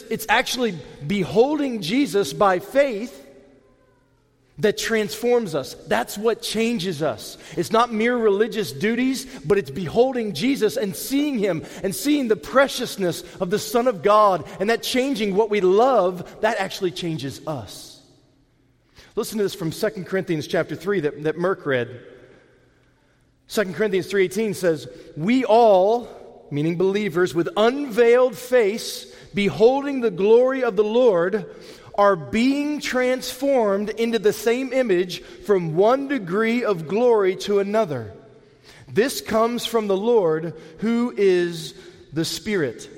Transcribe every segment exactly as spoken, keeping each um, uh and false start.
it's actually beholding Jesus by faith that transforms us. That's what changes us. It's not mere religious duties, but it's beholding Jesus and seeing him and seeing the preciousness of the Son of God, and that changing what we love, that actually changes us. Listen to this from Second Corinthians chapter three that, that Merck read. Second Corinthians three eighteen says, "We all," meaning believers, "with unveiled face, beholding the glory of the Lord, are being transformed into the same image from one degree of glory to another. This comes from the Lord, who is the Spirit."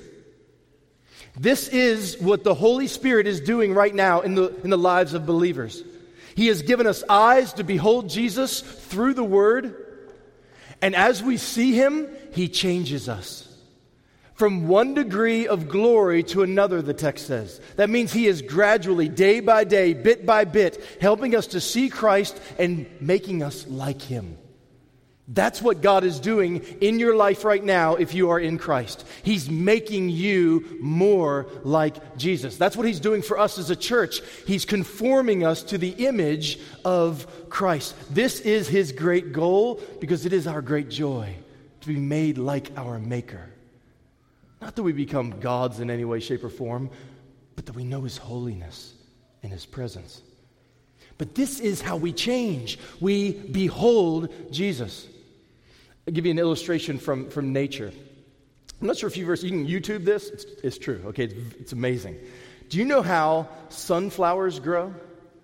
This is what the Holy Spirit is doing right now in the, in the lives of believers. He has given us eyes to behold Jesus through the Word, and as we see him, he changes us. From one degree of glory to another, the text says. That means he is gradually, day by day, bit by bit, helping us to see Christ and making us like him. That's what God is doing in your life right now if you are in Christ. He's making you more like Jesus. That's what he's doing for us as a church. He's conforming us to the image of Christ. This is his great goal because it is our great joy to be made like our Maker. Not that we become gods in any way, shape, or form, but that we know his holiness and his presence. But this is how we change. We behold Jesus. I'll give you an illustration from, from nature. I'm not sure if you've ever, you can YouTube this. It's, it's true, okay? It's, it's amazing. Do you know how sunflowers grow?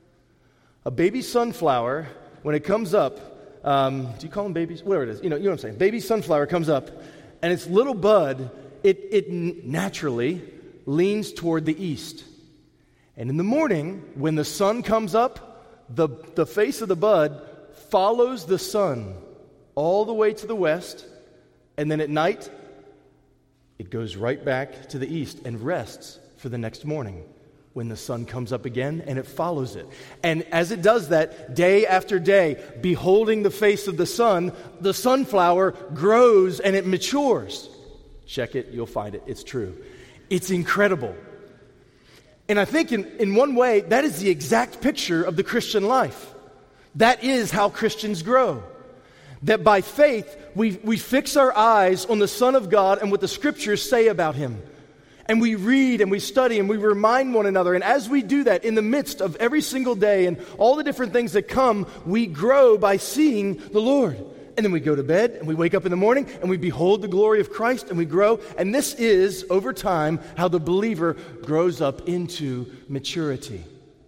A baby sunflower, when it comes up, um, do you call them babies? Whatever it is, you know, you know what I'm saying. Baby sunflower comes up, and its little bud, It, it naturally leans toward the east. And in the morning, when the sun comes up, the, the face of the bud follows the sun all the way to the west, and then at night, it goes right back to the east and rests for the next morning when the sun comes up again, and it follows it. And as it does that, day after day, beholding the face of the sun, the sunflower grows and it matures. Check it, you'll find it. It's true. It's incredible. And I think in, in one way, that is the exact picture of the Christian life. That is how Christians grow. That by faith, we, we fix our eyes on the Son of God and what the Scriptures say about him. And we read and we study and we remind one another. And as we do that, in the midst of every single day and all the different things that come, we grow by seeing the Lord. And then we go to bed, and we wake up in the morning, and we behold the glory of Christ, and we grow. And this is, over time, how the believer grows up into maturity.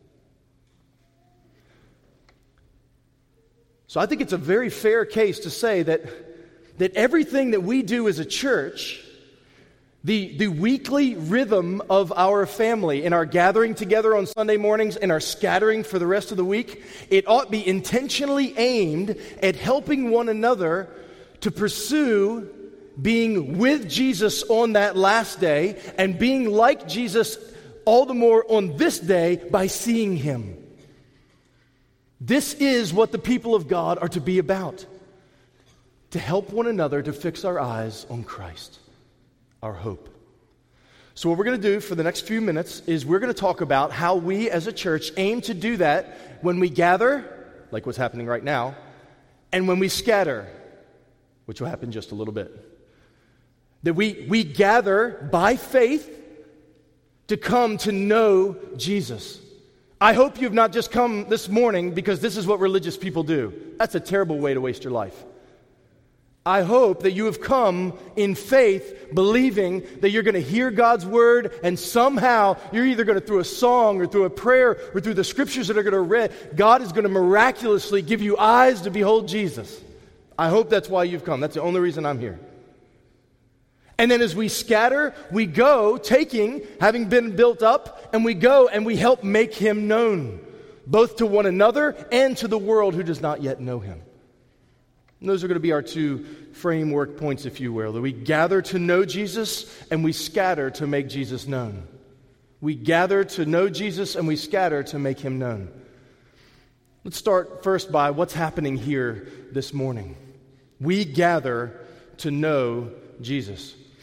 So I think it's a very fair case to say that, that everything that we do as a church, the, the weekly rhythm of our family in our gathering together on Sunday mornings and our scattering for the rest of the week, it ought to be intentionally aimed at helping one another to pursue being with Jesus on that last day and being like Jesus all the more on this day by seeing him. This is what the people of God are to be about, to help one another to fix our eyes on Christ, our hope. So what we're going to do for the next few minutes is we're going to talk about how we as a church aim to do that when we gather, like what's happening right now, and when we scatter, which will happen in just a little bit. That we, we gather by faith to come to know Jesus. I hope you've not just come this morning because this is what religious people do. That's a terrible way to waste your life. I hope that you have come in faith, believing that you're going to hear God's word, and somehow you're either going to, through a song or through a prayer or through the scriptures that are going to read, God is going to miraculously give you eyes to behold Jesus. I hope that's why you've come. That's the only reason I'm here. And then as we scatter, we go taking, having been built up, and we go and we help make him known, both to one another and to the world who does not yet know him. And those are going to be our two framework points, if you will. That we gather to know Jesus and we scatter to make Jesus known. We gather to know Jesus and we scatter to make him known. Let's start first by what's happening here this morning. We gather to know Jesus.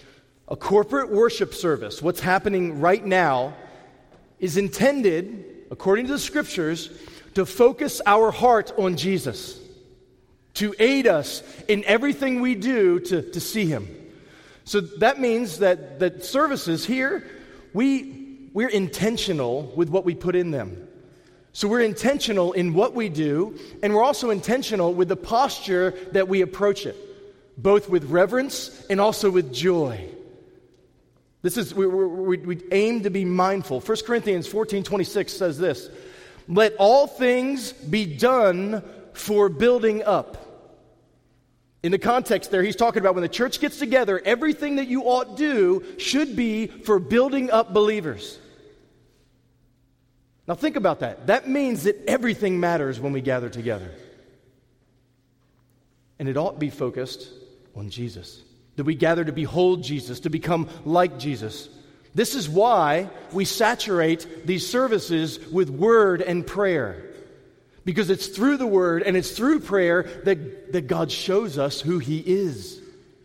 A corporate worship service, what's happening right now, is intended, according to the Scriptures, to focus our heart on Jesus, to aid us in everything we do to, to see Him. So that means that, that services here, we, we're intentional with what we put in them. So we're intentional in what we do, and we're also intentional with the posture that we approach it, both with reverence and also with joy. This is, we, we, we aim to be mindful. First Corinthians fourteen twenty-six says this, "Let all things be done for building up." In the context there, he's talking about when the church gets together, everything that you ought do should be for building up believers. Now think about that. That means that everything matters when we gather together. And it ought to be focused on Jesus. That we gather to behold Jesus, to become like Jesus. This is why we saturate these services with word and prayer. Because it's through the word and it's through prayer that, that God shows us who He is.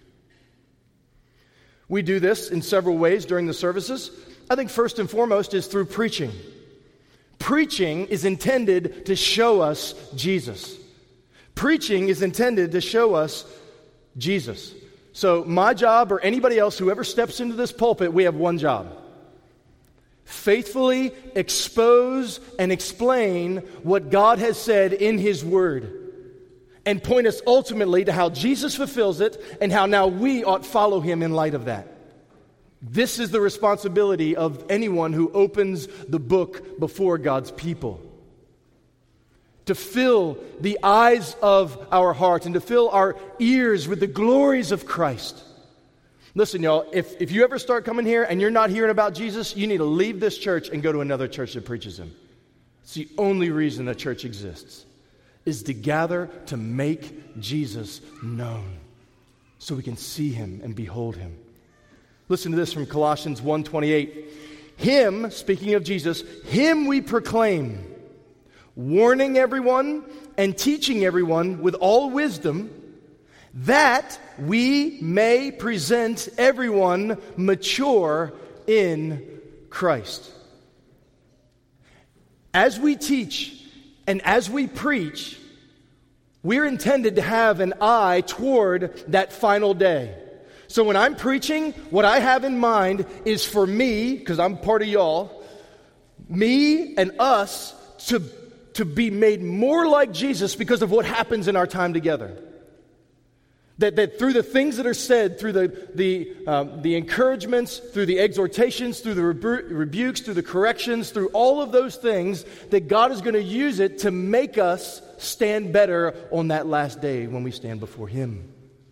We do this in several ways during the services. I think first and foremost is through preaching. Preaching is intended to show us Jesus. Preaching is intended to show us Jesus. So my job, or anybody else who ever steps into this pulpit, we have one job. Faithfully expose and explain what God has said in His Word. And point us ultimately to how Jesus fulfills it and how now we ought follow Him in light of that. This is the responsibility of anyone who opens the book before God's people. To fill the eyes of our hearts and to fill our ears with the glories of Christ. Listen, y'all, if, if you ever start coming here and you're not hearing about Jesus, you need to leave this church and go to another church that preaches Him. It's the only reason a church exists, is to gather to make Jesus known so we can see Him and behold Him. Listen to this from Colossians one twenty-eight. Him, speaking of Jesus, Him we proclaim, warning everyone and teaching everyone with all wisdom, that we may present everyone mature in Christ. As we teach and as we preach, we're intended to have an eye toward that final day. So when I'm preaching, what I have in mind is for me, because I'm part of y'all, me and us to, to be made more like Jesus because of what happens in our time together. That, that through the things that are said, through the the, um, the encouragements, through the exhortations, through the rebu- rebukes, through the corrections, through all of those things, that God is going to use it to make us stand better on that last day when we stand before Him.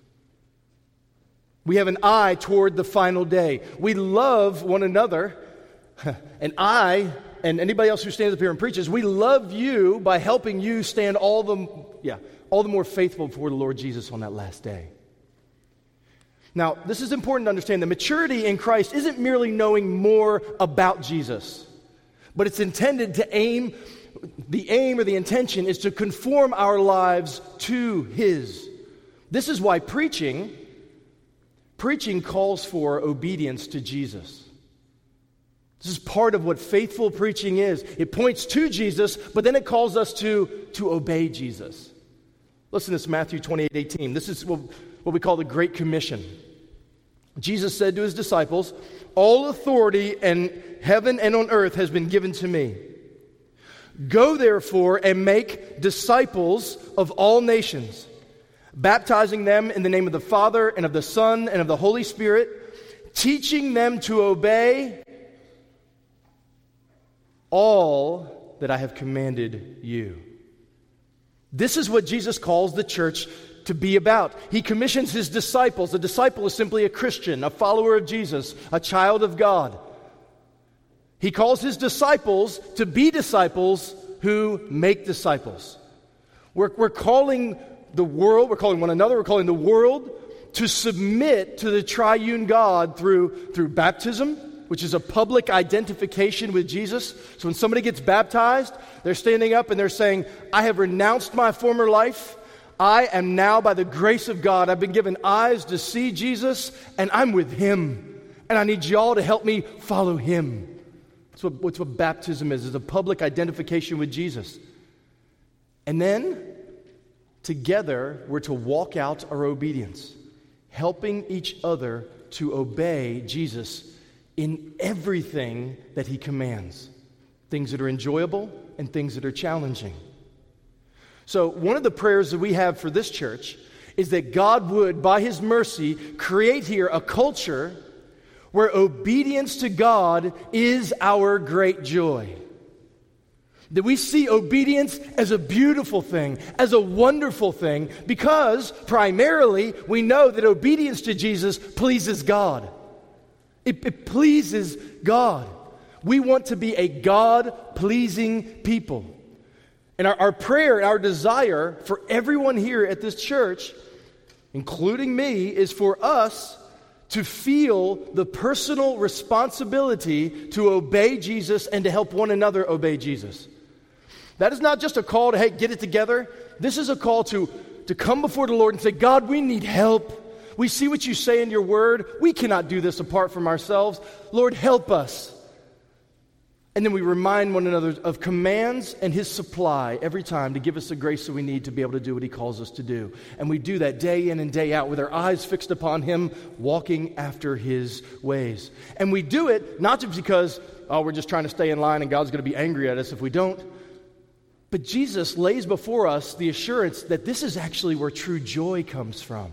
We have an eye toward the final day. We love one another, and I, and anybody else who stands up here and preaches, we love you by helping you stand all the, yeah, all the more faithful before the Lord Jesus on that last day. Now, this is important to understand. The maturity in Christ isn't merely knowing more about Jesus, but it's intended to aim, the aim or the intention is to conform our lives to His. This is why preaching, preaching calls for obedience to Jesus. This is part of what faithful preaching is. It points to Jesus, but then it calls us to, to obey Jesus. Listen to this, Matthew twenty-eight eighteen. This is what, what we call the Great Commission. Jesus said to His disciples, "All authority in heaven and on earth has been given to me. Go therefore and make disciples of all nations, baptizing them in the name of the Father and of the Son and of the Holy Spirit, teaching them to obey all that I have commanded you." This is what Jesus calls the church to be about. He commissions His disciples. A disciple is simply a Christian, a follower of Jesus, a child of God. He calls His disciples to be disciples who make disciples. We're, we're calling the world, we're calling one another, we're calling the world to submit to the triune God through, through baptism, which is a public identification with Jesus. So when somebody gets baptized, they're standing up and they're saying, "I have renounced my former life. I am now, by the grace of God, I've been given eyes to see Jesus, and I'm with Him. And I need y'all to help me follow him. That's what, that's what baptism is, is a public identification with Jesus. And then, together, we're to walk out our obedience, helping each other to obey Jesus in everything that he commands. Things that are enjoyable and things that are challenging. So one of the prayers that we have for this church is that God would, by his mercy, create here a culture where obedience to God is our great joy. That we see obedience as a beautiful thing, as a wonderful thing, because primarily we know that obedience to Jesus pleases God. It, it pleases God. We want to be a God-pleasing people. And our, our prayer, our desire for everyone here at this church, including me, is for us to feel the personal responsibility to obey Jesus and to help one another obey Jesus. That is not just a call to, hey, get it together. This is a call to, to come before the Lord and say, God, we need help. We see what you say in your word. We cannot do this apart from ourselves. Lord, help us. And then we remind one another of commands and his supply every time to give us the grace that we need to be able to do what he calls us to do. And we do that day in and day out with our eyes fixed upon him, walking after his ways. And we do it not just because, oh, we're just trying to stay in line and God's going to be angry at us if we don't. But Jesus lays before us the assurance that this is actually where true joy comes from.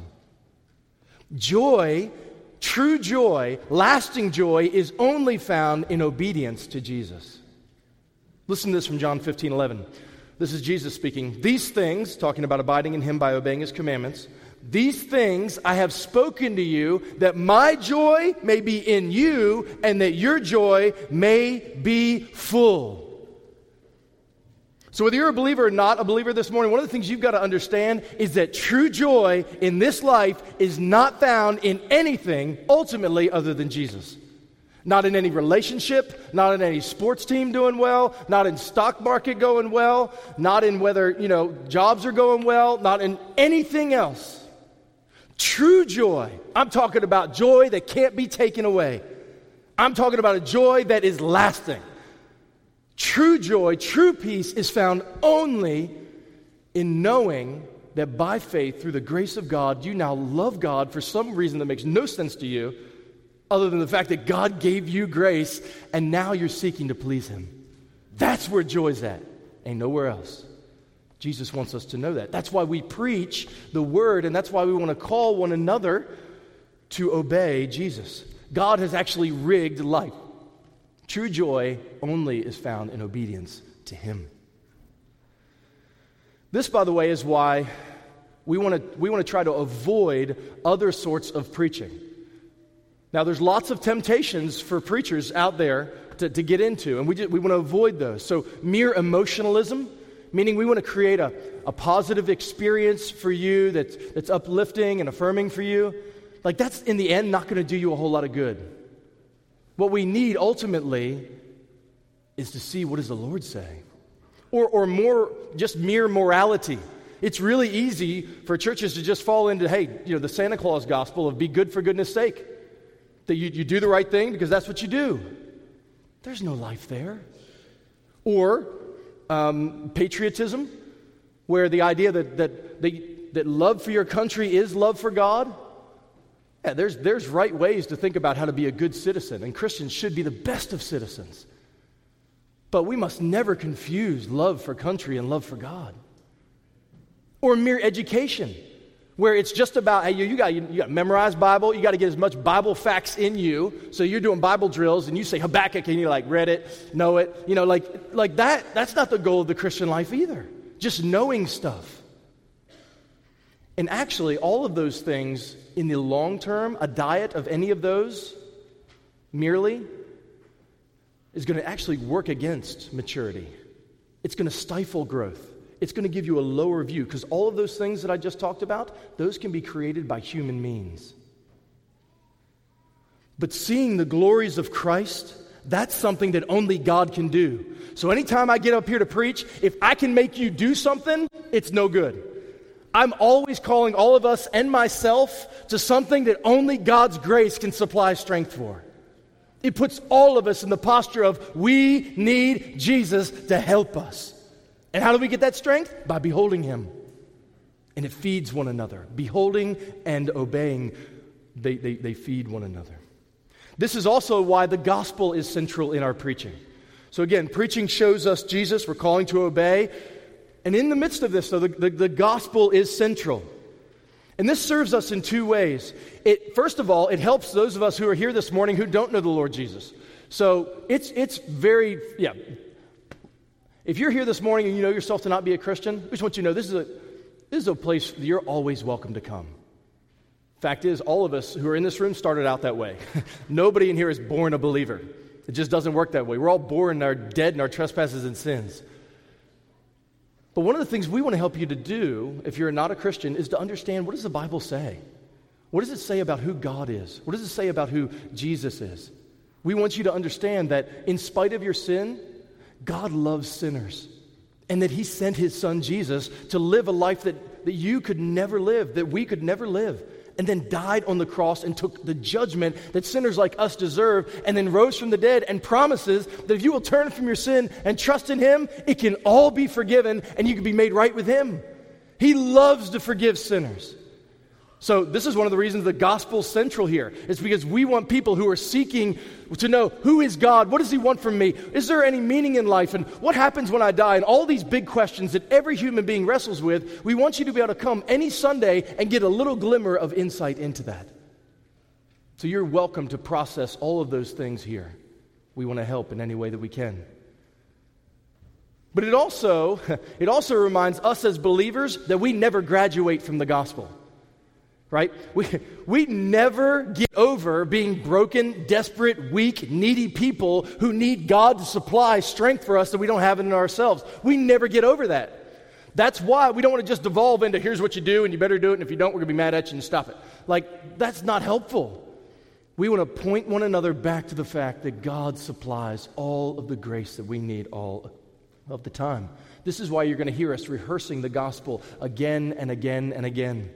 Joy, true joy, lasting joy is only found in obedience to Jesus. Listen to this from John fifteen eleven. This is Jesus speaking. These things, talking about abiding in him by obeying his commandments, these things I have spoken to you, that my joy may be in you and that your joy may be full. So whether you're a believer or not a believer this morning, one of the things you've got to understand is that true joy in this life is not found in anything ultimately other than Jesus. Not in any relationship, not in any sports team doing well, not in stock market going well, not in whether, you know, jobs are going well, not in anything else. True joy, I'm talking about joy that can't be taken away. I'm talking about a joy that is lasting. True joy, true peace is found only in knowing that by faith, through the grace of God, you now love God for some reason that makes no sense to you, other than the fact that God gave you grace, and now you're seeking to please him. That's where joy's at, ain't nowhere else. Jesus wants us to know that. That's why we preach the word, and that's why we want to call one another to obey Jesus. God has actually rigged life. True joy only is found in obedience to him. This, by the way, is why we want to we want to try to avoid other sorts of preaching. Now, there's lots of temptations for preachers out there to, to get into, and we just, we want to avoid those. So mere emotionalism, meaning we want to create a, a positive experience for you that's, that's uplifting and affirming for you, like that's in the end not going to do you a whole lot of good. What we need ultimately is to see, what does the Lord say? Or, or more, just mere morality. It's really easy for churches to just fall into, hey, you know, the Santa Claus gospel of be good for goodness sake. That you, you do the right thing because that's what you do. There's no life there. Or um, patriotism, where the idea that, that, that, that love for your country is love for God. Yeah, there's, there's right ways to think about how to be a good citizen, and Christians should be the best of citizens. But we must never confuse love for country and love for God. Or mere education, where it's just about, hey, you, you got you, you got to memorize Bible, you got to get as much Bible facts in you, so you're doing Bible drills, and you say Habakkuk, and you like read it, know it, you know, like, like that, that's not the goal of the Christian life either. Just knowing stuff. And actually, all of those things, in the long term, a diet of any of those merely is going to actually work against maturity. It's going to stifle growth. It's going to give you a lower view, because all of those things that I just talked about, those can be created by human means. But seeing the glories of Christ, that's something that only God can do. So anytime I get up here to preach, if I can make you do something, it's no good. I'm always calling all of us and myself to something that only God's grace can supply strength for. It puts all of us in the posture of we need Jesus to help us. And how do we get that strength? By beholding him. And it feeds one another. Beholding and obeying, they, they, they feed one another. This is also why the gospel is central in our preaching. So again, preaching shows us Jesus. We're calling to obey. And in the midst of this, though, the, the, the gospel is central. And this serves us in two ways. It, first of all, it helps those of us who are here this morning who don't know the Lord Jesus. So it's it's very, yeah. If you're here this morning and you know yourself to not be a Christian, I just want you to know this is a, this is a place that you're always welcome to come. Fact is, all of us who are in this room started out that way. Nobody in here is born a believer. It just doesn't work that way. We're all born are dead in our trespasses and sins. But one of the things we want to help you to do, if you're not a Christian, is to understand, what does the Bible say? What does it say about who God is? What does it say about who Jesus is? We want you to understand that in spite of your sin, God loves sinners. And that he sent his son Jesus to live a life that, that you could never live, that we could never live. And then died on the cross and took the judgment that sinners like us deserve, and then rose from the dead and promises that if you will turn from your sin and trust in him, it can all be forgiven and you can be made right with him. He loves to forgive sinners. So this is one of the reasons the gospel's central here. It's because we want people who are seeking to know, who is God? What does he want from me? Is there any meaning in life? And what happens when I die? And all these big questions that every human being wrestles with, we want you to be able to come any Sunday and get a little glimmer of insight into that. So you're welcome to process all of those things here. We want to help in any way that we can. But it also, it also reminds us as believers that we never graduate from the gospel. Right? We, we never get over being broken, desperate, weak, needy people who need God to supply strength for us that we don't have in ourselves. We never get over that. That's why we don't want to just devolve into here's what you do and you better do it, and if you don't, we're going to be mad at you and stop it. Like, that's not helpful. We want to point one another back to the fact that God supplies all of the grace that we need all of the time. This is why you're going to hear us rehearsing the gospel again and again and again.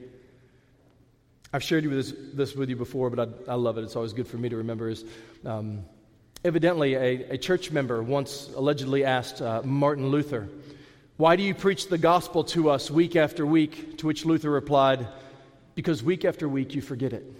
I've shared this, this with you before, but I, I love it. It's always good for me to remember. Is um, evidently a, a church member once allegedly asked uh, Martin Luther, "Why do you preach the gospel to us week after week?" To which Luther replied, "Because week after week you forget it."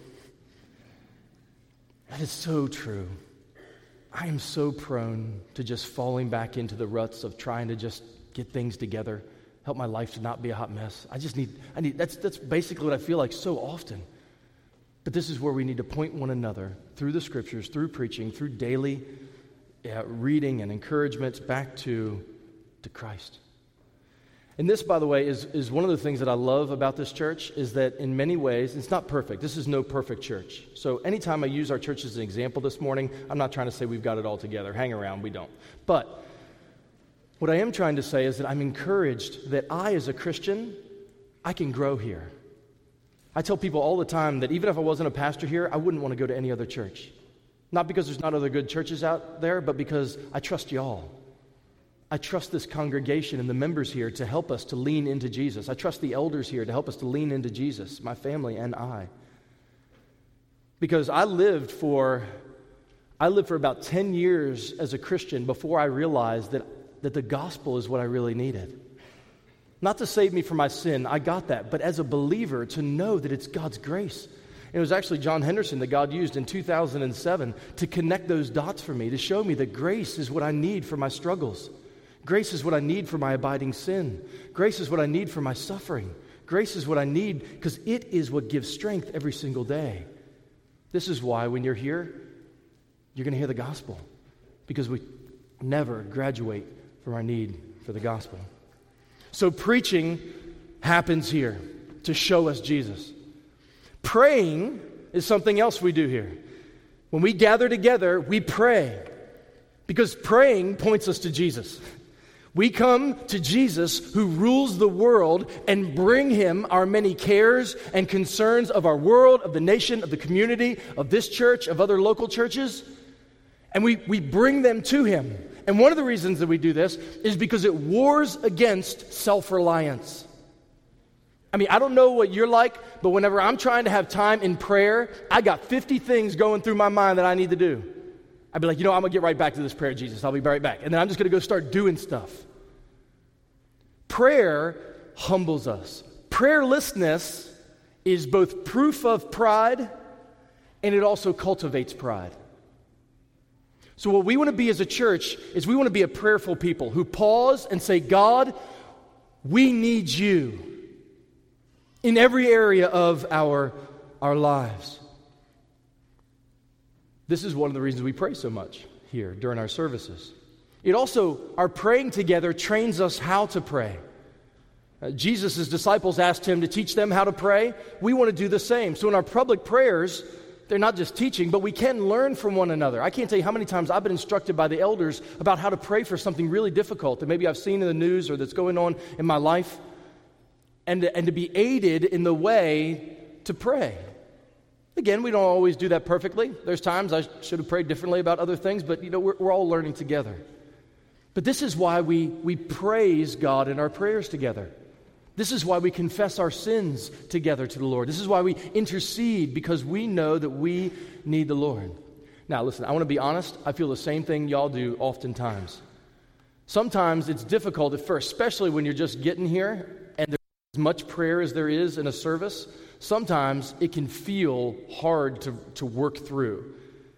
That is so true. I am so prone to just falling back into the ruts of trying to just get things together, help my life to not be a hot mess. I just need, I need, that's that's basically what I feel like so often. But this is where we need to point one another through the scriptures, through preaching, through daily uh, reading and encouragement back to, to Christ. And this, by the way, is, is one of the things that I love about this church, is that in many ways, it's not perfect. This is no perfect church. So anytime I use our church as an example this morning, I'm not trying to say we've got it all together. Hang around, we don't. But what I am trying to say is that I'm encouraged that I, as a Christian, I can grow here. I tell people all the time that even if I wasn't a pastor here, I wouldn't want to go to any other church. Not because there's not other good churches out there, but because I trust y'all. I trust this congregation and the members here to help us to lean into Jesus. I trust the elders here to help us to lean into Jesus, my family and I. Because I lived for, I lived for about ten years as a Christian before I realized that that the gospel is what I really needed. Not to save me from my sin, I got that, but as a believer, to know that it's God's grace. And it was actually John Henderson that God used in two thousand seven to connect those dots for me, to show me that grace is what I need for my struggles. Grace is what I need for my abiding sin. Grace is what I need for my suffering. Grace is what I need because it is what gives strength every single day. This is why when you're here, you're going to hear the gospel, because we never graduate from our need for the gospel. So preaching happens here to show us Jesus. Praying is something else we do here. When we gather together, we pray, because praying points us to Jesus. We come to Jesus who rules the world and bring him our many cares and concerns of our world, of the nation, of the community, of this church, of other local churches, and we, we bring them to him. And one of the reasons that we do this is because it wars against self-reliance. I mean, I don't know what you're like, but whenever I'm trying to have time in prayer, I got fifty things going through my mind that I need to do. I'd be like, you know, I'm going to get right back to this prayer, Jesus. I'll be right back. And then I'm just going to go start doing stuff. Prayer humbles us. Prayerlessness is both proof of pride, and it also cultivates pride. So what we want to be as a church is we want to be a prayerful people who pause and say, God, we need you in every area of our, our lives. This is one of the reasons we pray so much here during our services. It also, our praying together trains us how to pray. Uh, Jesus' disciples asked him to teach them how to pray. We want to do the same. So in our public prayers, they're not just teaching, but we can learn from one another. I can't tell you how many times I've been instructed by the elders about how to pray for something really difficult that maybe I've seen in the news or that's going on in my life, and to, and to be aided in the way to pray. Again, we don't always do that perfectly. There's times I should have prayed differently about other things, but you know, we're, we're all learning together. But this is why we, we praise God in our prayers together. This is why we confess our sins together to the Lord. This is why we intercede, because we know that we need the Lord. Now, listen, I want to be honest. I feel the same thing y'all do oftentimes. Sometimes it's difficult at first, especially when you're just getting here and there's as much prayer as there is in a service. Sometimes it can feel hard to, to work through.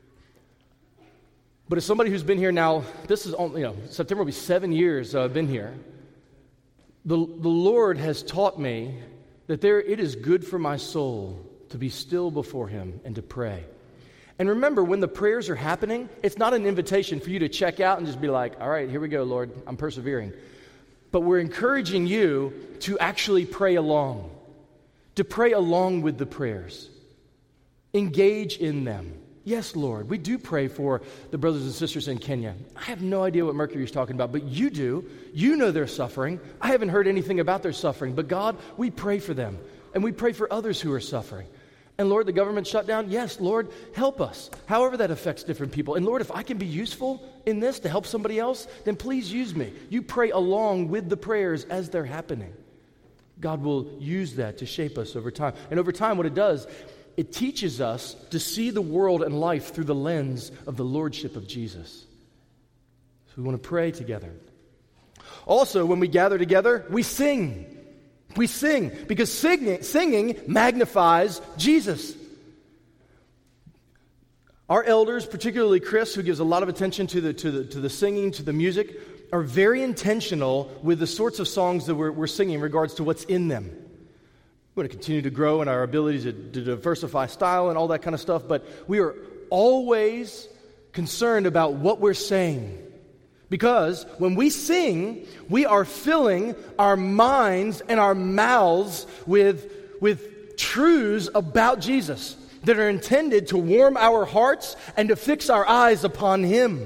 But as somebody who's been here now, this is only, you know, September will be seven years uh, I've been here. The, the Lord has taught me that there it is good for my soul to be still before Him and to pray. And remember, when the prayers are happening, it's not an invitation for you to check out and just be like, all right, here we go, Lord, I'm persevering. But we're encouraging you to actually pray along, to pray along with the prayers. Engage in them. Yes, Lord, we do pray for the brothers and sisters in Kenya. I have no idea what Mercury is talking about, but you do. You know they're suffering. I haven't heard anything about their suffering, but God, we pray for them, and we pray for others who are suffering. And Lord, the government shutdown, yes, Lord, help us, however that affects different people. And Lord, if I can be useful in this to help somebody else, then please use me. You pray along with the prayers as they're happening. God will use that to shape us over time. And over time, what it does, it teaches us to see the world and life through the lens of the lordship of Jesus. So we want to pray together. Also, when we gather together, we sing. We sing because singing, singing magnifies Jesus. Our elders, particularly Chris, who gives a lot of attention to the, to the, to the singing, to the music, are very intentional with the sorts of songs that we're, we're singing in regards to what's in them. We want to continue to grow in our ability to, to diversify style and all that kind of stuff, but we are always concerned about what we're saying. Because when we sing, we are filling our minds and our mouths with, with truths about Jesus that are intended to warm our hearts and to fix our eyes upon Him.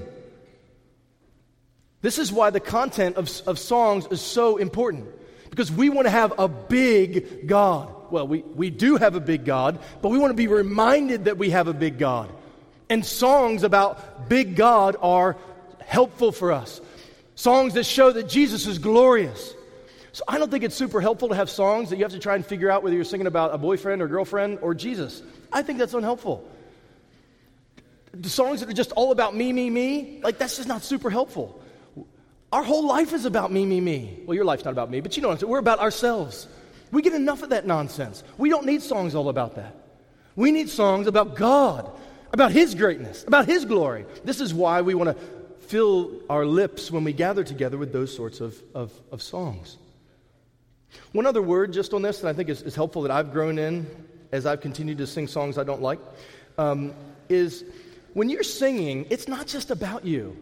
This is why the content of, of songs is so important. Because we want to have a big God. Well, we, we do have a big God, but we want to be reminded that we have a big God. And songs about big God are helpful for us. Songs that show that Jesus is glorious. So I don't think it's super helpful to have songs that you have to try and figure out whether you're singing about a boyfriend or girlfriend or Jesus. I think that's unhelpful. The songs that are just all about me, me, me, like that's just not super helpful. Our whole life is about me, me, me. Well, your life's not about me, but you know what I'm saying. We're about ourselves. We get enough of that nonsense. We don't need songs all about that. We need songs about God, about His greatness, about His glory. This is why we want to fill our lips when we gather together with those sorts of, of, of songs. One other word just on this that I think is, is helpful that I've grown in as I've continued to sing songs I don't like um, is when you're singing, it's not just about you.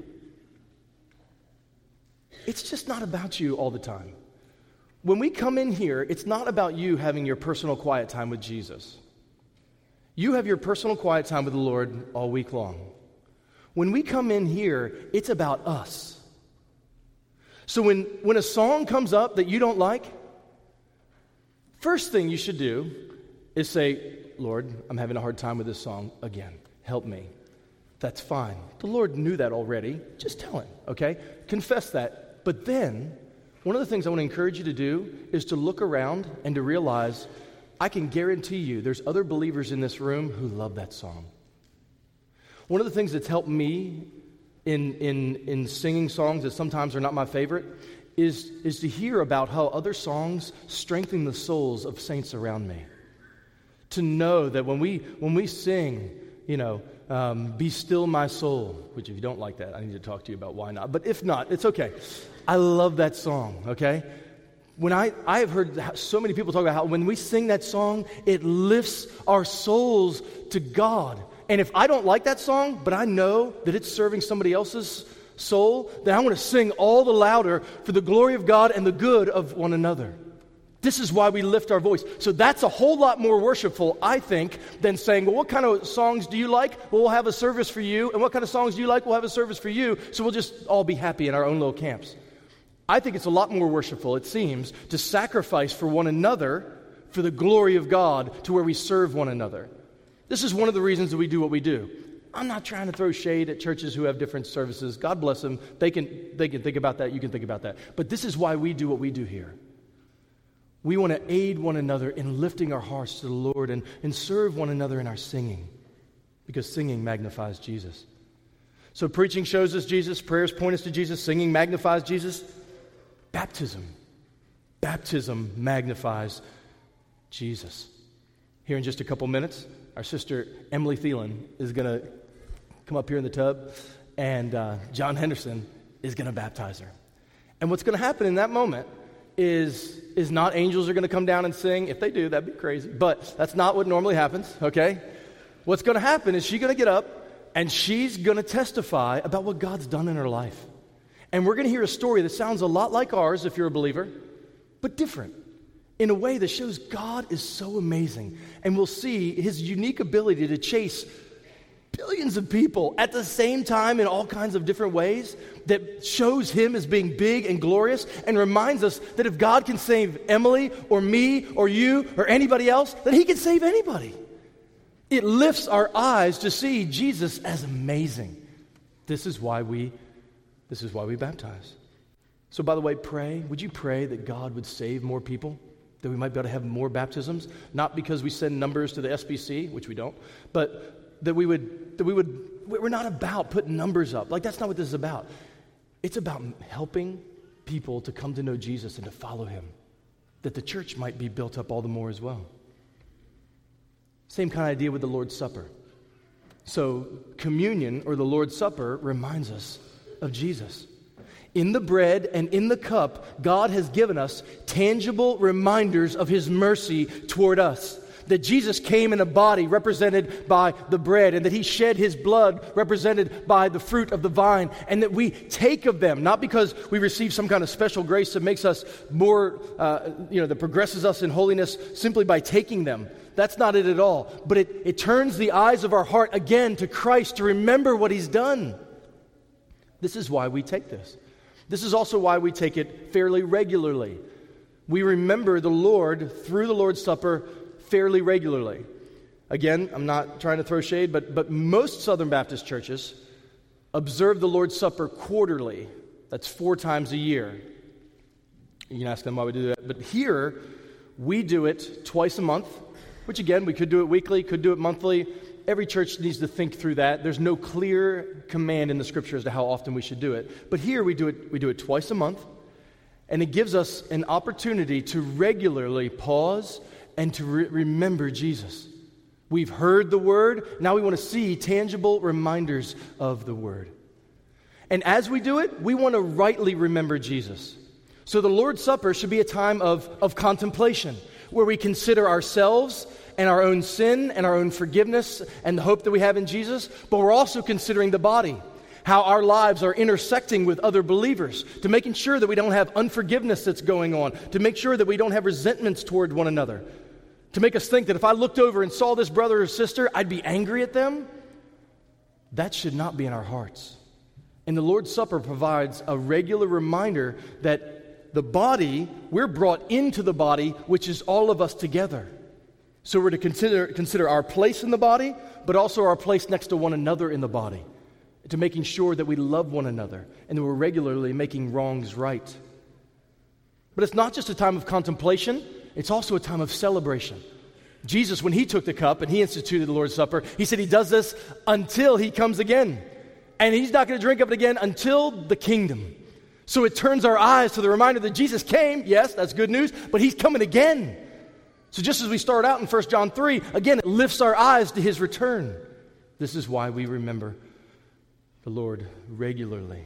It's just not about you all the time. When we come in here, it's not about you having your personal quiet time with Jesus. You have your personal quiet time with the Lord all week long. When we come in here, it's about us. So when, when a song comes up that you don't like, first thing you should do is say, Lord, I'm having a hard time with this song again. Help me. That's fine. The Lord knew that already. Just tell Him, okay? Confess that. But then, one of the things I want to encourage you to do is to look around and to realize, I can guarantee you there's other believers in this room who love that song. One of the things that's helped me in, in, in singing songs that sometimes are not my favorite is, is to hear about how other songs strengthen the souls of saints around me. To know that when we when we sing, you know, um, be still my soul, which if you don't like that, I need to talk to you about why not. But if not, it's okay. I love that song, okay? When I, I have heard so many people talk about how when we sing that song, it lifts our souls to God. And if I don't like that song, but I know that it's serving somebody else's soul, then I want to sing all the louder for the glory of God and the good of one another. This is why we lift our voice. So that's a whole lot more worshipful, I think, than saying, well, what kind of songs do you like? Well, we'll have a service for you. And what kind of songs do you like? We'll have a service for you. So we'll just all be happy in our own little camps. I think it's a lot more worshipful, it seems, to sacrifice for one another for the glory of God to where we serve one another. This is one of the reasons that we do what we do. I'm not trying to throw shade at churches who have different services. God bless them. They can, they can think about that. You can think about that. But this is why we do what we do here. We want to aid one another in lifting our hearts to the Lord and, and serve one another in our singing, because singing magnifies Jesus. So preaching shows us Jesus, prayers point us to Jesus, singing magnifies Jesus. Baptism. Baptism magnifies Jesus. Here in just a couple minutes, our sister Emily Thielen is going to come up here in the tub, and uh, John Henderson is going to baptize her. And what's going to happen in that moment is, is not angels are going to come down and sing. If they do, that'd be crazy. But that's not what normally happens, okay? What's going to happen is she's going to get up, and she's going to testify about what God's done in her life. And we're going to hear a story that sounds a lot like ours, if you're a believer, but different, in a way that shows God is so amazing. And we'll see his unique ability to chase billions of people at the same time in all kinds of different ways that shows him as being big and glorious and reminds us that if God can save Emily or me or you or anybody else, then he can save anybody. It lifts our eyes to see Jesus as amazing. This is why we, this is why we baptize. So by the way, pray. Would you pray that God would save more people? That we might be able to have more baptisms? Not because we send numbers to the S B C, which we don't, but that we would, that we would, we're not about putting numbers up. Like, that's not what this is about. It's about helping people to come to know Jesus and to follow him, that the church might be built up all the more as well. Same kind of idea with the Lord's Supper. So communion, or the Lord's Supper, reminds us of Jesus. In the bread and in the cup, God has given us tangible reminders of his mercy toward us. That Jesus came in a body represented by the bread, and that he shed his blood represented by the fruit of the vine, and that we take of them, not because we receive some kind of special grace that makes us more, uh, you know, that progresses us in holiness simply by taking them. That's not it at all. But it, it turns the eyes of our heart again to Christ to remember what he's done. This is why we take this. This is also why we take it fairly regularly. We remember the Lord through the Lord's Supper fairly regularly. Again, I'm not trying to throw shade, but, but most Southern Baptist churches observe the Lord's Supper quarterly. That's four times a year. You can ask them why we do that. But here, we do it twice a month, which again, we could do it weekly, could do it monthly. Every church needs to think through that. There's no clear command in the Scripture as to how often we should do it. But here, we do it, we do it twice a month, and it gives us an opportunity to regularly pause and to re- remember Jesus. We've heard the Word. Now we want to see tangible reminders of the Word. And as we do it, we want to rightly remember Jesus. So the Lord's Supper should be a time of, of contemplation, where we consider ourselves and our own sin and our own forgiveness and the hope that we have in Jesus, but we're also considering the body, how our lives are intersecting with other believers, to making sure that we don't have unforgiveness that's going on, to make sure that we don't have resentments toward one another, to make us think that if I looked over and saw this brother or sister, I'd be angry at them. That should not be in our hearts. And the Lord's Supper provides a regular reminder that the body, we're brought into the body, which is all of us together. So we're to consider, consider our place in the body, but also our place next to one another in the body, to making sure that we love one another and that we're regularly making wrongs right. But it's not just a time of contemplation, it's also a time of celebration. Jesus, when he took the cup and he instituted the Lord's Supper, he said he does this until he comes again. And he's not going to drink of it again until the kingdom. So it turns our eyes to the reminder that Jesus came. Yes, that's good news, but he's coming again. So just as we start out in First John three, again, it lifts our eyes to his return. This is why we remember the Lord regularly.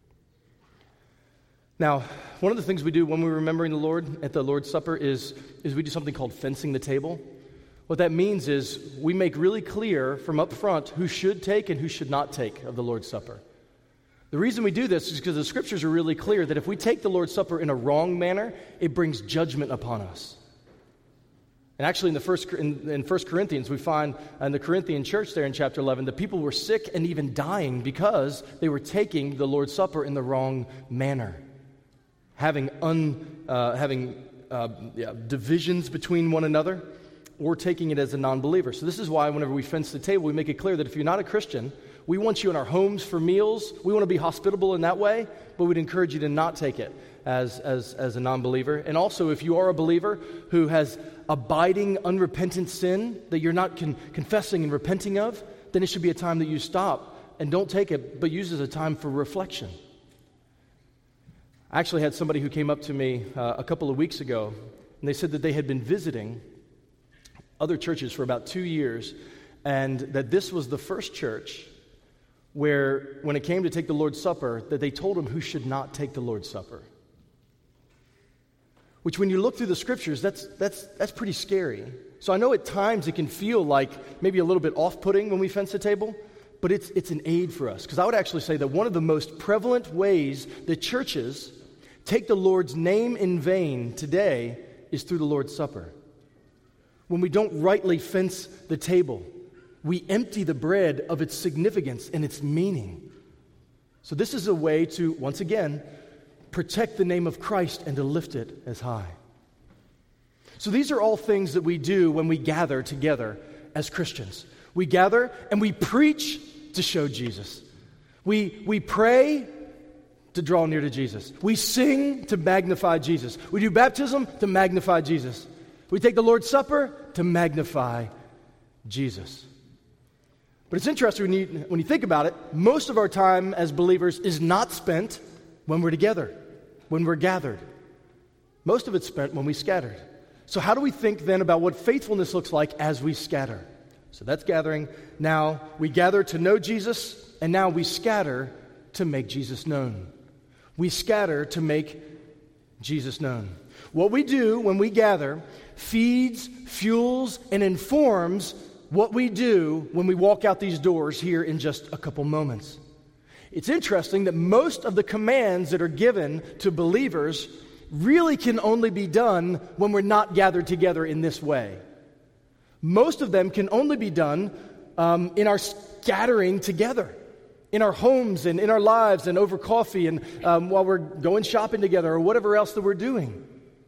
Now, one of the things we do when we're remembering the Lord at the Lord's Supper is, is we do something called fencing the table. What that means is we make really clear from up front who should take and who should not take of the Lord's Supper. The reason we do this is because the scriptures are really clear that if we take the Lord's Supper in a wrong manner, it brings judgment upon us. And actually in the first in, in First Corinthians, we find in the Corinthian church there in chapter eleven, the people were sick and even dying because they were taking the Lord's Supper in the wrong manner. Having, un, uh, having uh, yeah, divisions between one another, or taking it as a non-believer. So this is why whenever we fence the table, we make it clear that if you're not a Christian, we want you in our homes for meals. We want to be hospitable in that way, but we'd encourage you to not take it as, as, as a non-believer. And also, if you are a believer who has abiding, unrepentant sin that you're not con- confessing and repenting of, then it should be a time that you stop and don't take it, but use it as a time for reflection. I actually had somebody who came up to me uh, a couple of weeks ago, and they said that they had been visiting other churches for about two years, and that this was the first church where, when it came to take the Lord's Supper, that they told them who should not take the Lord's Supper. Which, when you look through the scriptures, that's that's that's pretty scary. So I know at times it can feel like maybe a little bit off-putting when we fence the table, but it's it's an aid for us. Because I would actually say that one of the most prevalent ways that churches take the Lord's name in vain today is through the Lord's Supper. When we don't rightly fence the table, we empty the bread of its significance and its meaning. So this is a way to, once again, protect the name of Christ and to lift it as high. So these are all things that we do when we gather together as Christians. We gather and we preach to show Jesus. We, we pray to draw near to Jesus. We sing to magnify Jesus. We do baptism to magnify Jesus. We take the Lord's Supper to magnify Jesus. But it's interesting when you, when you think about it, most of our time as believers is not spent when we're together, when we're gathered. Most of it's spent when we scattered. So how do we think then about what faithfulness looks like as we scatter? So that's gathering. Now we gather to know Jesus, and now we scatter to make Jesus known. We scatter to make Jesus known. What we do when we gather feeds, fuels, and informs what we do when we walk out these doors here in just a couple moments. It's interesting that most of the commands that are given to believers really can only be done when we're not gathered together in this way. Most of them can only be done um, in our scattering together, in our homes and in our lives and over coffee and um, while we're going shopping together or whatever else that we're doing.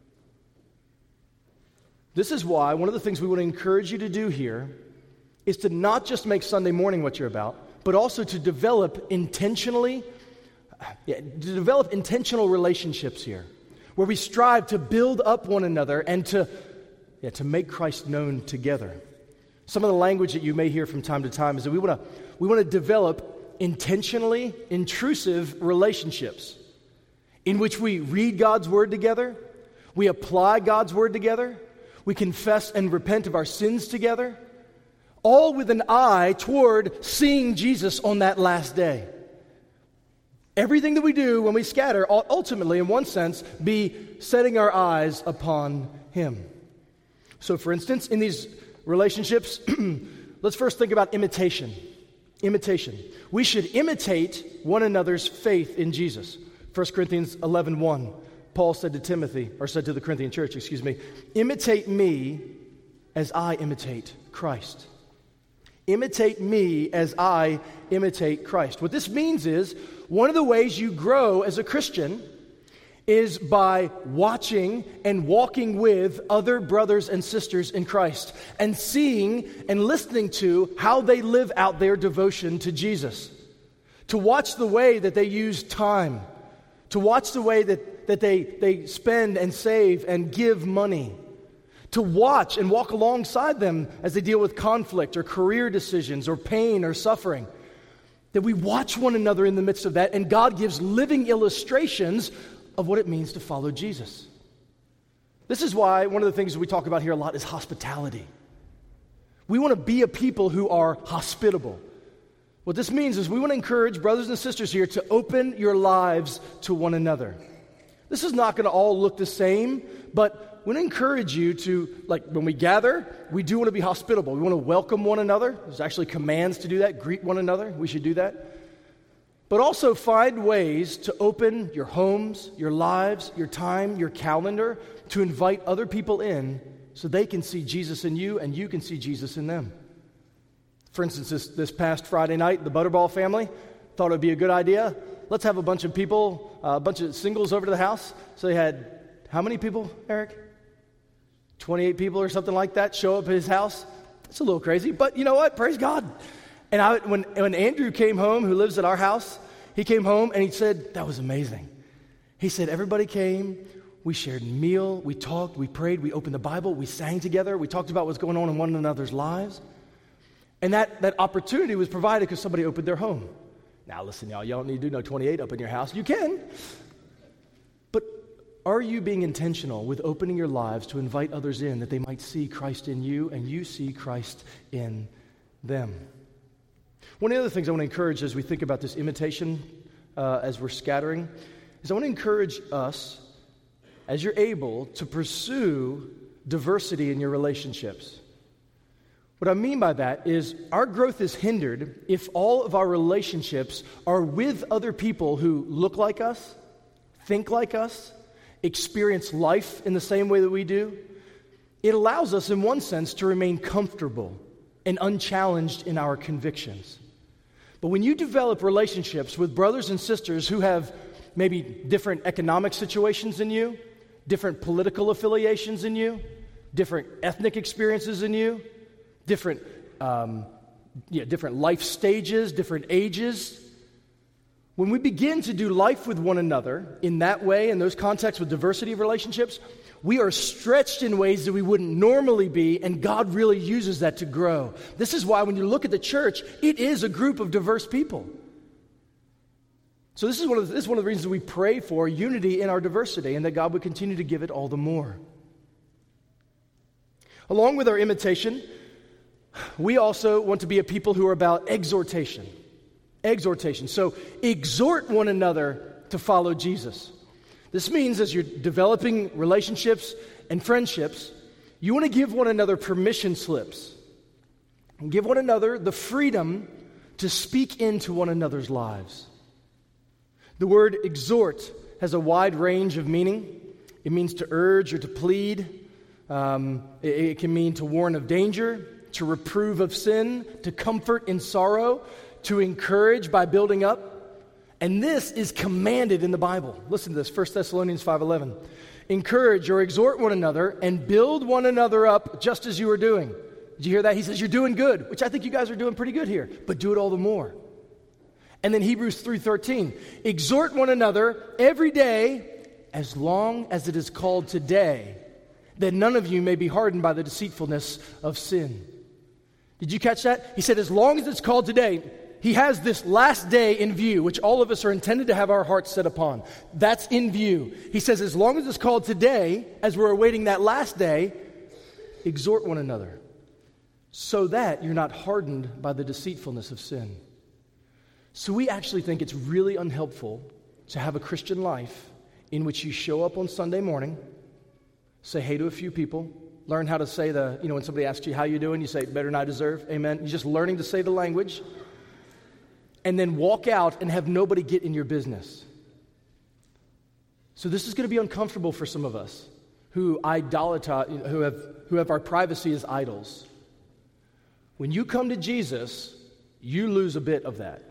This is why one of the things we want to encourage you to do here is to not just make Sunday morning what you're about, but also to develop intentionally, yeah, to develop intentional relationships here, where we strive to build up one another and to, yeah, to make Christ known together. Some of the language that you may hear from time to time is that we want to we want to develop intentionally intrusive relationships in which we read God's Word together, we apply God's Word together, we confess and repent of our sins together, all with an eye toward seeing Jesus on that last day. Everything that we do when we scatter, ultimately, in one sense, be setting our eyes upon Him. So, for instance, in these relationships, let's first think about imitation. Imitation. We should imitate one another's faith in Jesus. First Corinthians eleven one. Paul said to Timothy, or said to the Corinthian church, excuse me, imitate me as I imitate Christ. Imitate me as I imitate Christ. What this means is, one of the ways you grow as a Christian is by watching and walking with other brothers and sisters in Christ and seeing and listening to how they live out their devotion to Jesus. To watch the way that they use time. To watch the way that, that they, they spend and save and give money. to watch and walk alongside them as they deal with conflict or career decisions or pain or suffering. That we watch one another in the midst of that, and God gives living illustrations of what it means to follow Jesus. This is why one of the things we talk about here a lot is hospitality. We want to be a people who are hospitable. What this means is we want to encourage brothers and sisters here to open your lives to one another. This is not going to all look the same, but we want to encourage you to, like when we gather, we do want to be hospitable. We want to welcome one another. There's actually commands to do that. Greet one another. We should do that. But also find ways to open your homes, your lives, your time, your calendar, to invite other people in so they can see Jesus in you and you can see Jesus in them. For instance, this, this past Friday night, the Butterball family thought it would be a good idea. Let's have a bunch of people, uh, a bunch of singles over to the house. So they had, how many people, Eric? twenty-eight people or something like that show up at his house. It's a little crazy, but you know what? Praise God. And I, when, when Andrew came home, who lives at our house, he came home and he said, that was amazing. He said, everybody came, we shared a meal, we talked, we prayed, we opened the Bible, we sang together, we talked about what's going on in one another's lives. And that, that opportunity was provided because somebody opened their home. Now listen, y'all, you don't need to do no twenty-eight up in your house. You can. But are you being intentional with opening your lives to invite others in that they might see Christ in you and you see Christ in them? One of the other things I want to encourage as we think about this imitation, uh, as we're scattering, is I want to encourage us, as you're able, to pursue diversity in your relationships. What I mean by that is our growth is hindered if all of our relationships are with other people who look like us, think like us, experience life in the same way that we do. It allows us, in one sense, to remain comfortable and unchallenged in our convictions. But when you develop relationships with brothers and sisters who have maybe different economic situations than you, different political affiliations than you, different ethnic experiences than you, different, um, yeah, different life stages, different ages. When we begin to do life with one another in that way, in those contexts with diversity of relationships, we are stretched in ways that we wouldn't normally be, and God really uses that to grow. This is why when you look at the church, it is a group of diverse people. So this is one of the, this is one of the reasons we pray for unity in our diversity, and that God would continue to give it all the more. Along with our imitation, we also want to be a people who are about exhortation. Exhortation. So exhort one another to follow Jesus. This means as you're developing relationships and friendships, you want to give one another permission slips. And give one another the freedom to speak into one another's lives. The word exhort has a wide range of meaning. It means to urge or to plead. Um, it, it can mean to warn of danger, to reprove of sin, to comfort in sorrow, to encourage by building up. And this is commanded in the Bible. Listen to this, First Thessalonians five eleven. Encourage or exhort one another and build one another up just as you are doing. Did you hear that? He says you're doing good, which I think you guys are doing pretty good here, but do it all the more. And then Hebrews three thirteen. Exhort one another every day as long as it is called today, that none of you may be hardened by the deceitfulness of sin. Did you catch that? He said, as long as it's called today, he has this last day in view, which all of us are intended to have our hearts set upon. That's in view. He says, as long as it's called today, as we're awaiting that last day, exhort one another, so that you're not hardened by the deceitfulness of sin. So we actually think it's really unhelpful to have a Christian life in which you show up on Sunday morning, say hey to a few people, learn how to say the, you know, when somebody asks you how you doing, you say, better than I deserve, amen. You're just learning to say the language, and then walk out and have nobody get in your business. So this is going to be uncomfortable for some of us who idolata, who have who have our privacy as idols. When you come to Jesus, you lose a bit of that.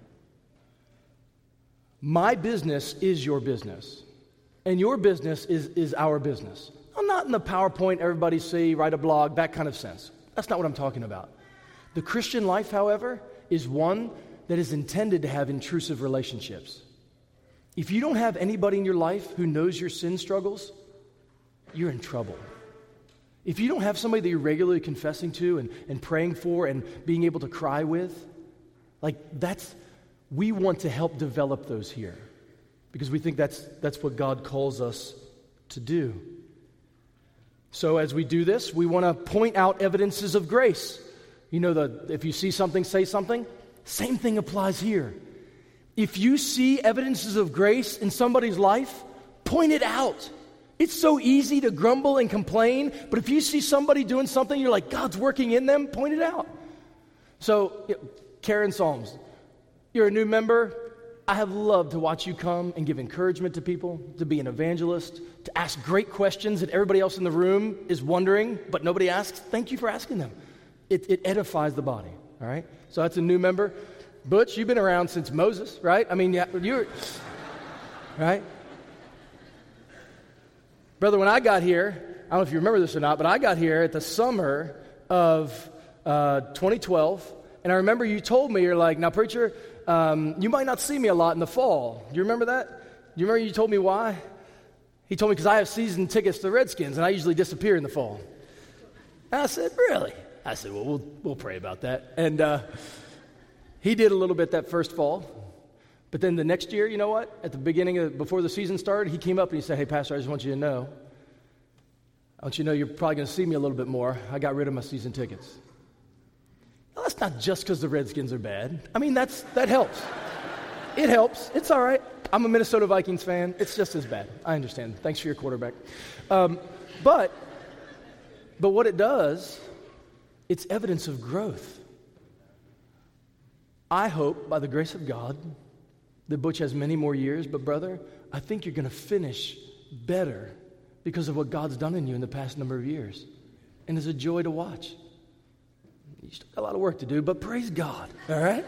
My business is your business, and your business is, is our business. I'm not in the PowerPoint, everybody see, write a blog, that kind of sense. That's not what I'm talking about. The Christian life, however, is one that is intended to have intrusive relationships. If you don't have anybody in your life who knows your sin struggles, you're in trouble. if you don't have somebody that you're regularly confessing to and, and praying for and being able to cry with, like that's, we want to help develop those here because we think that's that's what God calls us to do. So as we do this, we want to point out evidences of grace. You know, the if you see something, say something. Same thing applies here. If you see evidences of grace in somebody's life, point it out. It's so easy to grumble and complain, but if you see somebody doing something, you're like, God's working in them, point it out. So, you know, Karen Psalms, you're a new member. I have loved to watch you come and give encouragement to people, to be an evangelist, to ask great questions that everybody else in the room is wondering, but nobody asks. Thank you for asking them. It, it edifies the body, all right? So that's a new member. Butch, you've been around since Moses, right? I mean, yeah, you're, right? Brother, when I got here, I don't know if you remember this or not, but I got here at the summer of uh, twenty twelve, and I remember you told me, you're like, now, preacher, um, you might not see me a lot in the fall. Do you remember that? Do you remember you told me why? He told me because I have season tickets to the Redskins, and I usually disappear in the fall. And I said, really? I said, well, we'll, we'll pray about that. And uh, he did a little bit that first fall. But then the next year, you know what? At the beginning of, before the season started, he came up and he said, hey, Pastor, I just want you to know, I want you to know you're probably going to see me a little bit more. I got rid of my season tickets. Well, that's not just because the Redskins are bad. I mean, that's that helps. It helps. It's all right. I'm a Minnesota Vikings fan. It's just as bad. I understand. Thanks for your quarterback. Um, but, but what it does, it's evidence of growth. I hope, by the grace of God, that Butch has many more years, but brother, I think you're going to finish better because of what God's done in you in the past number of years. And it's a joy to watch. You still got a lot of work to do, but praise God, all right?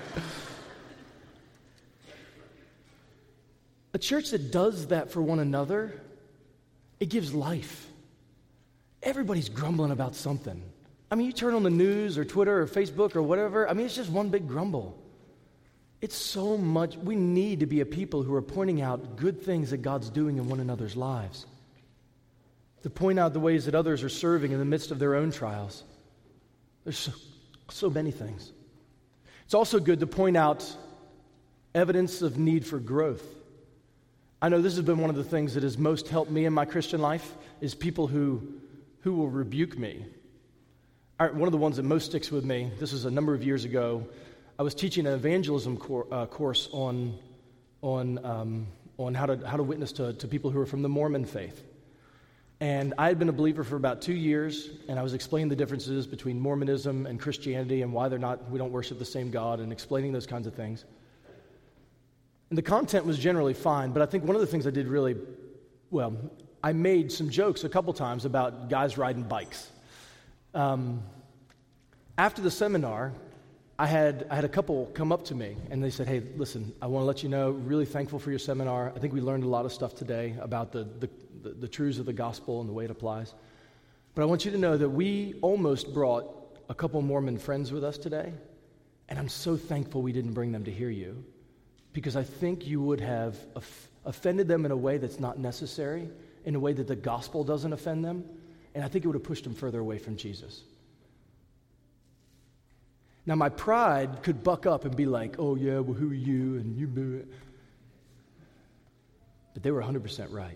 A church that does that for one another, it gives life. Everybody's grumbling about something. I mean, you turn on the news or Twitter or Facebook or whatever, I mean, it's just one big grumble. It's so much, we need to be a people who are pointing out good things that God's doing in one another's lives. To point out the ways that others are serving in the midst of their own trials. There's so, so many things. It's also good to point out evidence of need for growth. I know this has been one of the things that has most helped me in my Christian life is people who, who will rebuke me. I, one of the ones that most sticks with me, this was a number of years ago, I was teaching an evangelism cor- uh, course on, on, um, on how to, how to witness to, to people who are from the Mormon faith. And I had been a believer for about two years, and I was explaining the differences between Mormonism and Christianity and why they're not, we don't worship the same God, and explaining those kinds of things. And the content was generally fine, but I think one of the things I did really well, I made some jokes a couple times about guys riding bikes. Um, after the seminar, I had I had a couple come up to me, and they said, hey, listen, I want to let you know, really thankful for your seminar. I think we learned a lot of stuff today about the, the, the, the truths of the gospel and the way it applies. But I want you to know that we almost brought a couple Mormon friends with us today, and I'm so thankful we didn't bring them to hear you, because I think you would have off- offended them in a way that's not necessary, in a way that the gospel doesn't offend them, and I think it would have pushed them further away from Jesus. Now, my pride could buck up and be like, oh, yeah, well, who are you? And you do it. But they were one hundred percent right.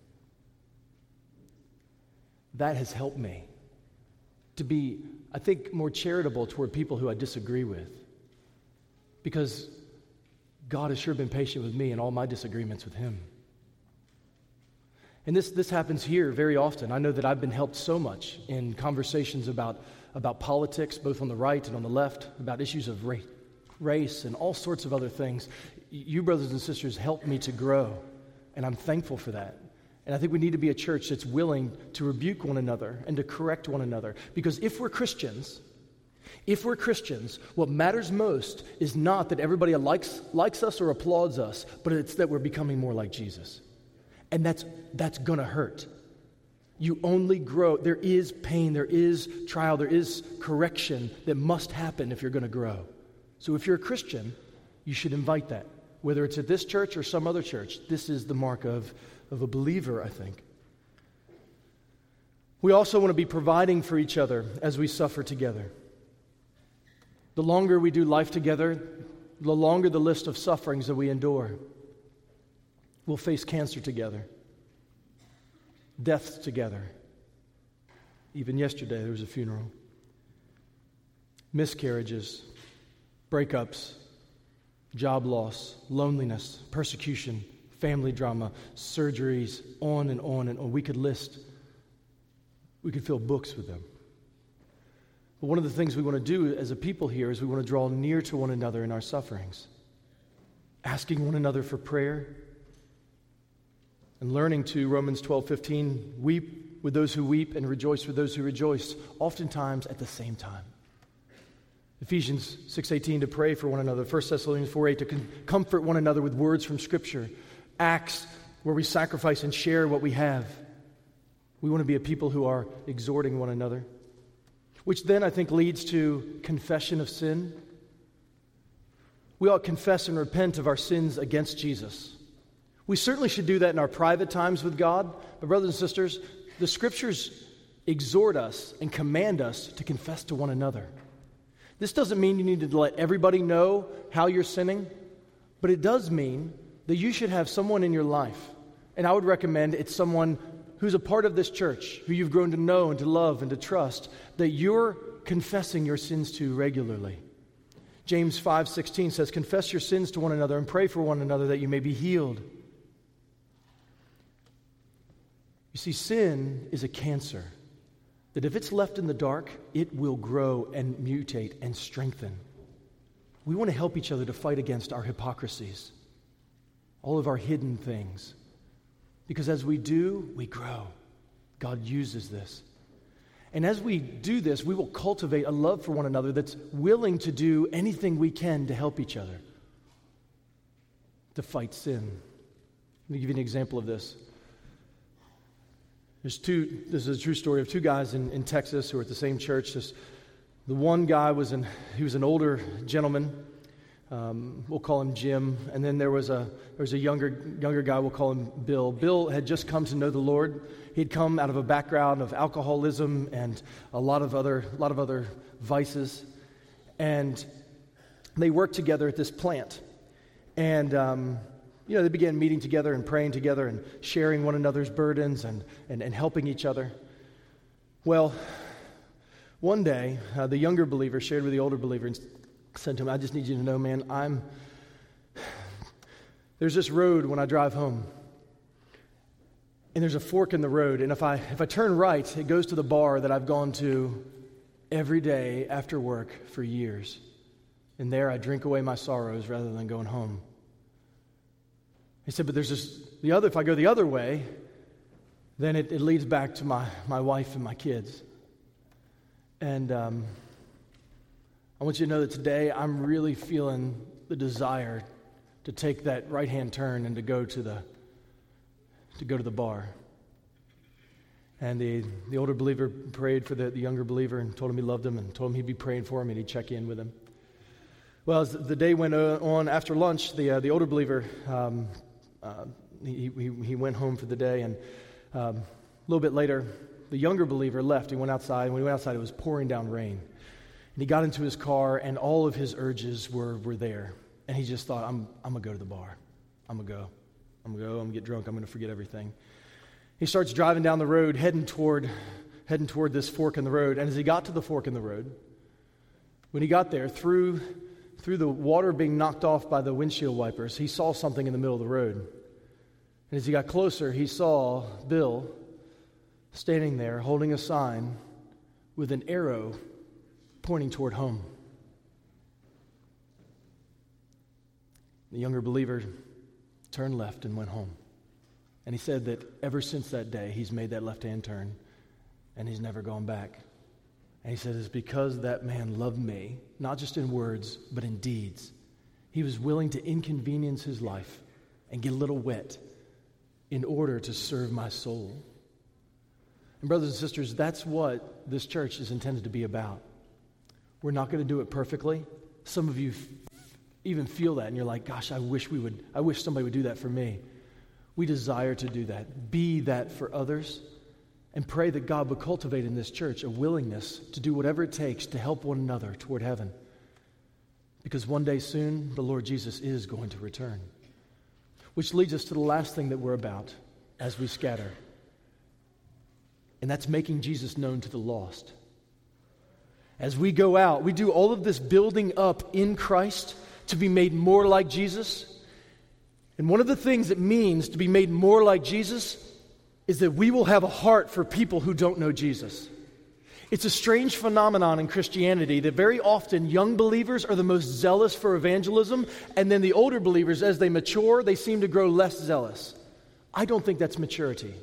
That has helped me to be, I think, more charitable toward people who I disagree with. Because God has sure been patient with me in all my disagreements with Him. And this, this happens here very often. I know that I've been helped so much in conversations about about politics, both on the right and on the left, about issues of race, race and all sorts of other things. You, brothers and sisters, helped me to grow, and I'm thankful for that. And I think we need to be a church that's willing to rebuke one another and to correct one another. Because if we're Christians, if we're Christians, what matters most is not that everybody likes, likes us or applauds us, but it's that we're becoming more like Jesus. And that's, that's going to hurt. You only grow. There is pain, there is trial, there is correction that must happen if you're going to grow. So if you're a Christian, you should invite that. Whether it's at this church or some other church, this is the mark of, of a believer, I think. We also want to be providing for each other as we suffer together. The longer we do life together, the longer the list of sufferings that we endure. We'll face cancer together, deaths together. Even yesterday, there was a funeral. Miscarriages, breakups, job loss, loneliness, persecution, family drama, surgeries, on and on and on. We could list, we could fill books with them. But one of the things we want to do as a people here is we want to draw near to one another in our sufferings, asking one another for prayer, and learning to, Romans twelve fifteen, weep with those who weep and rejoice with those who rejoice, oftentimes at the same time. Ephesians six eighteen, to pray for one another. First Thessalonians four eight, to com- comfort one another with words from Scripture. Acts, where we sacrifice and share what we have. We want to be a people who are exhorting one another. Which then, I think, leads to confession of sin. We ought to confess and repent of our sins against Jesus. We certainly should do that in our private times with God. But brothers and sisters, the Scriptures exhort us and command us to confess to one another. This doesn't mean you need to let everybody know how you're sinning, but it does mean that you should have someone in your life, and I would recommend it's someone who's a part of this church, who you've grown to know and to love and to trust, that you're confessing your sins to regularly. James five sixteen says, confess your sins to one another and pray for one another that you may be healed. You see, sin is a cancer that if it's left in the dark, it will grow and mutate and strengthen. We want to help each other to fight against our hypocrisies, all of our hidden things. Because as we do, we grow. God uses this. And as we do this, we will cultivate a love for one another that's willing to do anything we can to help each other, to fight sin. Let me give you an example of this. There's two, this is a true story of two guys in, in Texas who were at the same church. This, the one guy was an, he was an older gentleman. Um, we'll call him Jim. And then there was a there was a younger younger guy, we'll call him Bill. Bill had just come to know the Lord. He'd come out of a background of alcoholism and a lot of other a lot of other vices. And they worked together at this plant. And um, you know, they began meeting together and praying together and sharing one another's burdens and, and, and helping each other. Well, one day, uh, the younger believer shared with the older believer and said to him, I just need you to know, man, I'm, there's this road when I drive home, and there's a fork in the road, and if I if I turn right, it goes to the bar that I've gone to every day after work for years. And there I drink away my sorrows rather than going home. He said, but there's this, the other, if I go the other way, then it, it leads back to my, my wife and my kids. And um, I want you to know that today I'm really feeling the desire to take that right-hand turn and to go to the to go to the bar. And the, the older believer prayed for the, the younger believer and told him he loved him and told him he'd be praying for him and he'd check in with him. Well, as the day went on after lunch, the uh, the older believer um, uh, he, he he went home for the day, and um, a little bit later, the younger believer left. He went outside, and when he went outside, it was pouring down rain. And he got into his car, and all of his urges were were there, and he just thought, "I'm I'm gonna go to the bar. I'm gonna go. I'm gonna go. I'm gonna get drunk. I'm gonna forget everything." He starts driving down the road, heading toward heading toward this fork in the road. And as he got to the fork in the road, when he got there, through Through the water being knocked off by the windshield wipers, he saw something in the middle of the road. And as he got closer, he saw Bill standing there holding a sign with an arrow pointing toward home. The younger believer turned left and went home. And he said that ever since that day, he's made that left-hand turn, and he's never gone back. And he said, it's because that man loved me, not just in words, but in deeds. He was willing to inconvenience his life and get a little wet in order to serve my soul. And brothers and sisters, that's what this church is intended to be about. We're not going to do it perfectly. Some of you f- even feel that, and you're like, gosh, I wish we would, I wish somebody would do that for me. We desire to do that. Be that for others. And pray that God would cultivate in this church a willingness to do whatever it takes to help one another toward heaven. Because one day soon, the Lord Jesus is going to return. Which leads us to the last thing that we're about as we scatter. And that's making Jesus known to the lost. As we go out, we do all of this building up in Christ to be made more like Jesus. And one of the things it means to be made more like Jesus is that we will have a heart for people who don't know Jesus. It's a strange phenomenon in Christianity that very often young believers are the most zealous for evangelism, and then the older believers, as they mature, they seem to grow less zealous. I don't think that's maturity.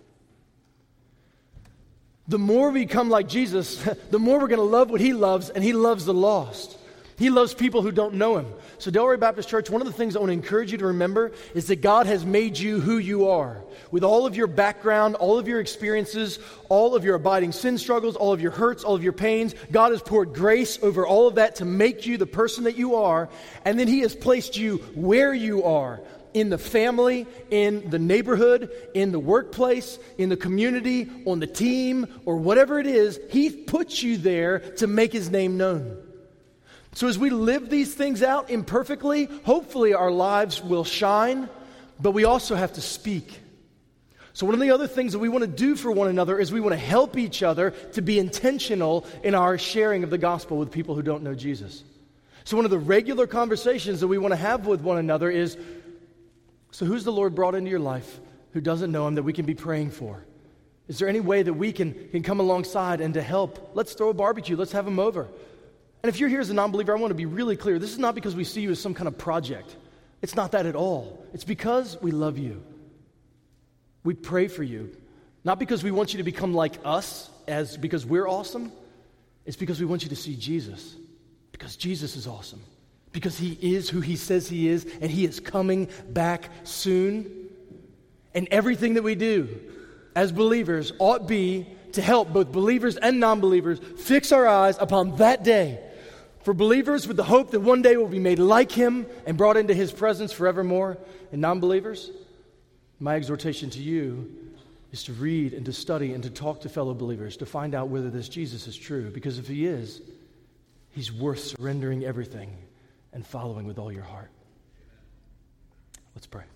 The more we become like Jesus, the more we're going to love what He loves, and He loves the lost. He loves people who don't know Him. So Delray Baptist Church, one of the things I want to encourage you to remember is that God has made you who you are. With all of your background, all of your experiences, all of your abiding sin struggles, all of your hurts, all of your pains, God has poured grace over all of that to make you the person that you are. And then He has placed you where you are, in the family, in the neighborhood, in the workplace, in the community, on the team, or whatever it is. He puts you there to make His name known. So as we live these things out imperfectly, hopefully our lives will shine, but we also have to speak. So one of the other things that we want to do for one another is we want to help each other to be intentional in our sharing of the gospel with people who don't know Jesus. So one of the regular conversations that we want to have with one another is, so who's the Lord brought into your life who doesn't know Him that we can be praying for? Is there any way that we can, can come alongside and to help? Let's throw a barbecue. Let's have them over. And if you're here as a non-believer, I want to be really clear. This is not because we see you as some kind of project. It's not that at all. It's because we love you. We pray for you. Not because we want you to become like us, as because we're awesome. It's because we want you to see Jesus. Because Jesus is awesome. Because He is who He says He is, and He is coming back soon. And everything that we do as believers ought be to help both believers and non-believers fix our eyes upon that day. For believers, with the hope that one day we'll be made like Him and brought into His presence forevermore. And non-believers, my exhortation to you is to read and to study and to talk to fellow believers to find out whether this Jesus is true. Because if He is, He's worth surrendering everything and following with all your heart. Let's pray.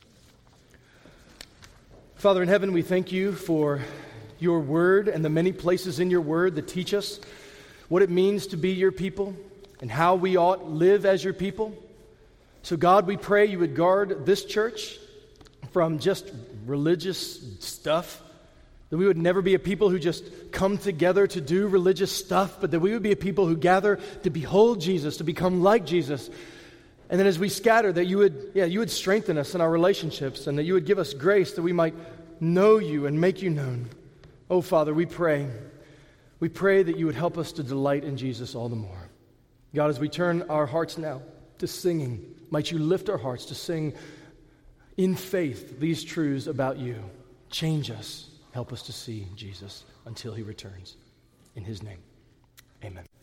Father in heaven, we thank You for Your word and the many places in Your word that teach us what it means to be Your people and how we ought live as Your people. So God, we pray You would guard this church from just religious stuff, that we would never be a people who just come together to do religious stuff, but that we would be a people who gather to behold Jesus, to become like Jesus. And then as we scatter, that You would, yeah, You would strengthen us in our relationships, and that You would give us grace that we might know You and make You known. Oh, Father, we pray. We pray that You would help us to delight in Jesus all the more. God, as we turn our hearts now to singing, might You lift our hearts to sing in faith these truths about You. Change us. Help us to see Jesus until He returns. In His name, amen.